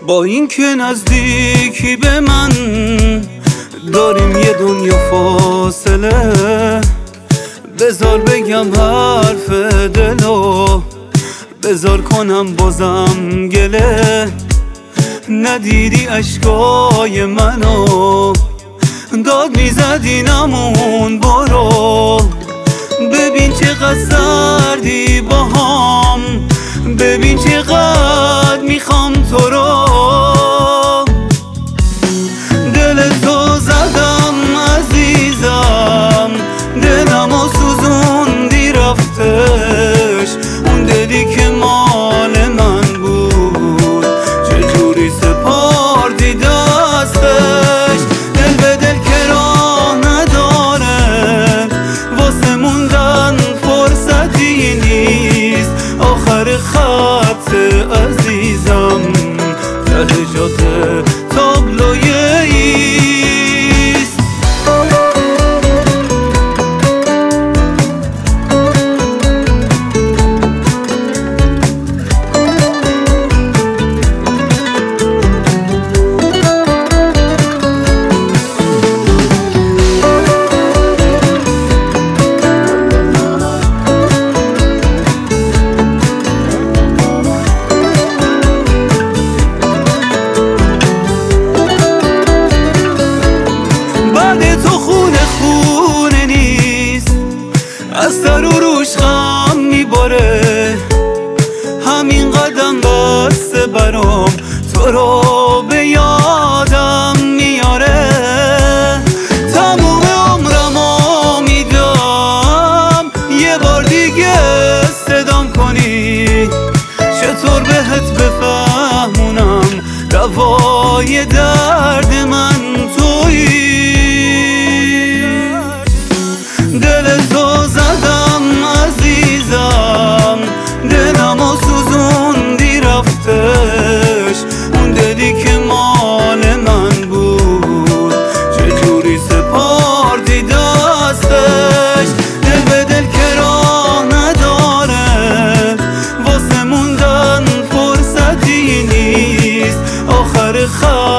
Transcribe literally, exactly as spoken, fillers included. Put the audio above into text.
با اینکه نزدیکی به من داریم یه دنیا فاصله، بذار بگم حرف دلو، بذار کنم بازم گله. ندیدی اشکای منو، داد میزدی نمون برو. ببین چقدر سردی باهام، ببین چقدر میخوام تو رو. دل تو زدم عزیزم، دلمو سوزوندی رفتش. اون دلی که مال من بود چجوری سپردی دستش. دل به دل که راه نداره، واسه موندن فرصتی نیست. آخر خط عزیزم ته جاده تابلوی ایست. تو خونه خونه نیست، از سر و روش غم میباره. همین قدم بسته برام تو رو به یادم میاره. تموم عمرمو میدم یه بار دیگه صدام کنی. چطور بهت بفهمونم دوای درد من تویی. دل تو زدم عزیزم، دلمو سوزوندی رفتش. اون دلی که مال من بود چجوری سپردی دستش. دل به دل که راه نداره، واسه موندن فرصتی نیست. آخر خط